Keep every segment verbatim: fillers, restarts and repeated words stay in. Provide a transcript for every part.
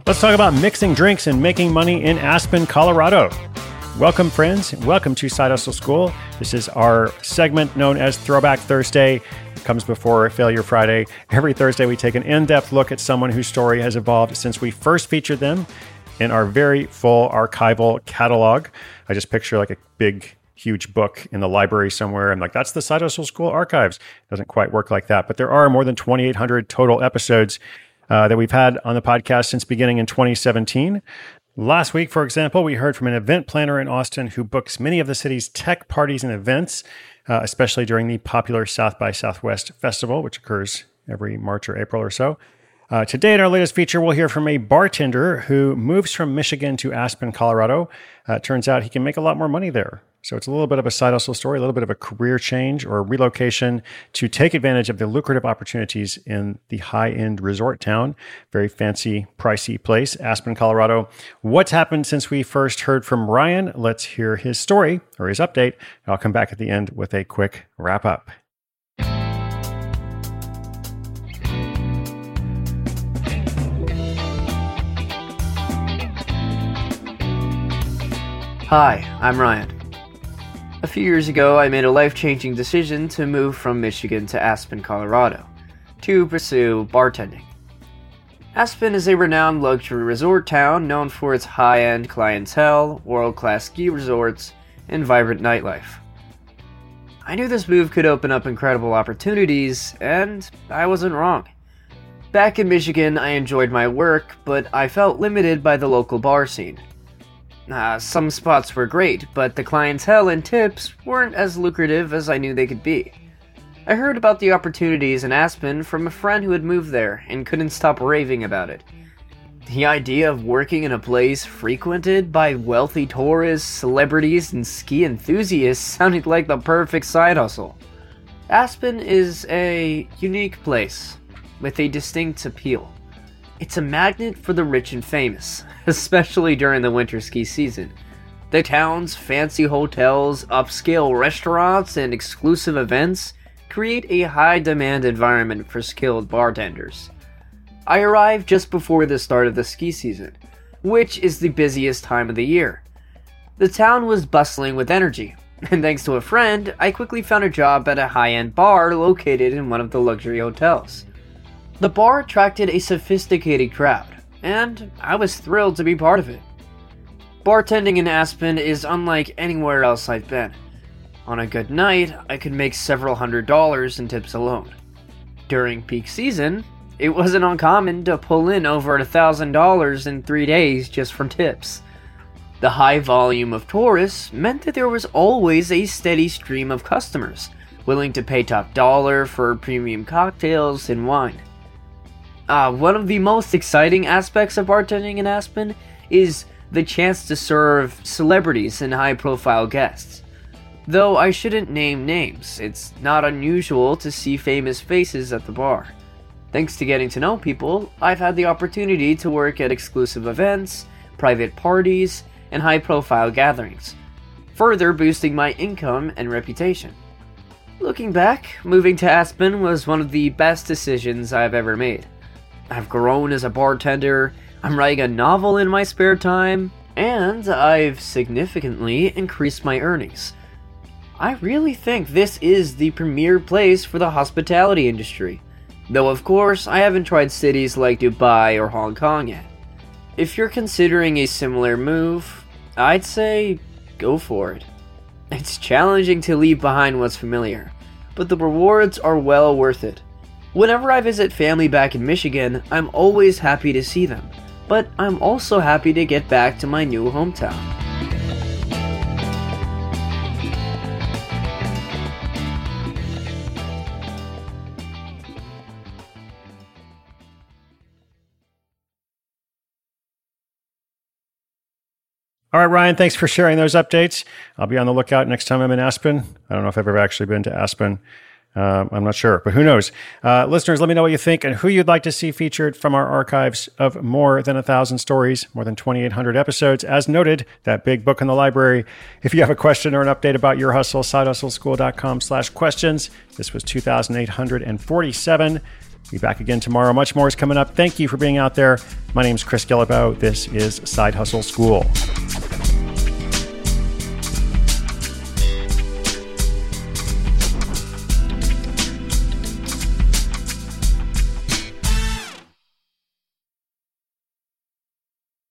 Let's talk about mixing drinks and making money in Aspen, Colorado. Welcome, friends. Welcome to Side Hustle School. This is our segment known as Throwback Thursday. It comes before Failure Friday. Every Thursday, we take an in-depth look at someone whose story has evolved since we first featured them in our very full archival catalog. I just picture like a big, huge book in the library somewhere. I'm like, that's the Side Hustle School archives. It doesn't quite work like that. But there are more than twenty-eight hundred total episodes Uh, that we've had on the podcast since beginning in twenty seventeen. Last week, for example, we heard from an event planner in Austin who books many of the city's tech parties and events, uh, especially during the popular South by Southwest Festival, which occurs every March or April or so. Uh, today, in our latest feature, we'll hear from a bartender who moves from Michigan to Aspen, Colorado. Uh, it turns out he can make a lot more money there. So it's a little bit of a side hustle story, a little bit of a career change or relocation to take advantage of the lucrative opportunities in the high-end resort town. Very fancy, pricey place, Aspen, Colorado. What's happened since we first heard from Ryan? Let's hear his story or his update. I'll come back at the end with a quick wrap-up. Hi, I'm Ryan. A few years ago, I made a life-changing decision to move from Michigan to Aspen, Colorado, to pursue bartending. Aspen is a renowned luxury resort town known for its high-end clientele, world-class ski resorts, and vibrant nightlife. I knew this move could open up incredible opportunities, and I wasn't wrong. Back in Michigan, I enjoyed my work, but I felt limited by the local bar scene. Uh, some spots were great, but the clientele and tips weren't as lucrative as I knew they could be. I heard about the opportunities in Aspen from a friend who had moved there and couldn't stop raving about it. The idea of working in a place frequented by wealthy tourists, celebrities, and ski enthusiasts sounded like the perfect side hustle. Aspen is a unique place with a distinct appeal. It's a magnet for the rich and famous, especially during the winter ski season. The town's fancy hotels, upscale restaurants, and exclusive events create a high-demand environment for skilled bartenders. I arrived just before the start of the ski season, which is the busiest time of the year. The town was bustling with energy, and thanks to a friend, I quickly found a job at a high-end bar located in one of the luxury hotels. The bar attracted a sophisticated crowd, and I was thrilled to be part of it. Bartending in Aspen is unlike anywhere else I've been. On a good night, I could make several hundred dollars in tips alone. During peak season, it wasn't uncommon to pull in over a thousand dollars in three days just from tips. The high volume of tourists meant that there was always a steady stream of customers, willing to pay top dollar for premium cocktails and wine. Uh, one of the most exciting aspects of bartending in Aspen is the chance to serve celebrities and high-profile guests. Though I shouldn't name names, it's not unusual to see famous faces at the bar. Thanks to getting to know people, I've had the opportunity to work at exclusive events, private parties, and high-profile gatherings, further boosting my income and reputation. Looking back, moving to Aspen was one of the best decisions I've ever made. I've grown as a bartender, I'm writing a novel in my spare time, and I've significantly increased my earnings. I really think this is the premier place for the hospitality industry, though of course I haven't tried cities like Dubai or Hong Kong yet. If you're considering a similar move, I'd say go for it. It's challenging to leave behind what's familiar, but the rewards are well worth it. Whenever I visit family back in Michigan, I'm always happy to see them, but I'm also happy to get back to my new hometown. All right, Ryan, thanks for sharing those updates. I'll be on the lookout next time I'm in Aspen. I don't know if I've ever actually been to Aspen. Uh, I'm not sure, but who knows? Uh, listeners, let me know what you think and who you'd like to see featured from our archives of more than a thousand stories, more than twenty-eight hundred episodes. As noted, that big book in the library. If you have a question or an update about your hustle, sidehustleschool.com slash questions. This was two thousand eight hundred forty-seven. Be back again tomorrow. Much more is coming up. Thank you for being out there. My name's Chris Guillebeau. This is Side Hustle School.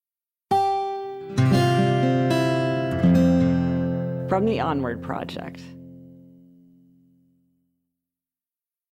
From the Onward Project.